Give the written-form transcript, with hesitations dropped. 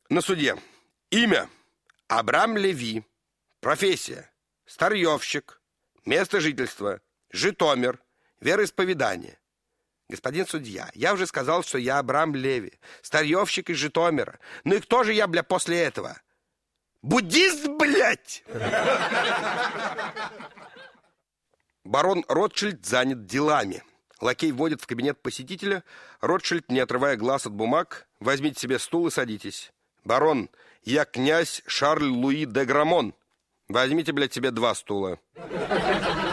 На суде. Имя – Абрам Леви. Профессия – старьевщик. Место жительства – Житомир. Вероисповедание. Господин судья, я уже сказал, что я Абрам Леви, старьевщик из Житомира. Ну и кто же я, бля, после этого? Буддист, блядь! Барон Ротшильд занят делами. Лакей вводит в кабинет посетителя. Ротшильд, не отрывая глаз от бумаг: возьмите себе стул и садитесь. Барон, я князь Шарль Луи де Грамон. Возьмите, блядь, себе 2 стула.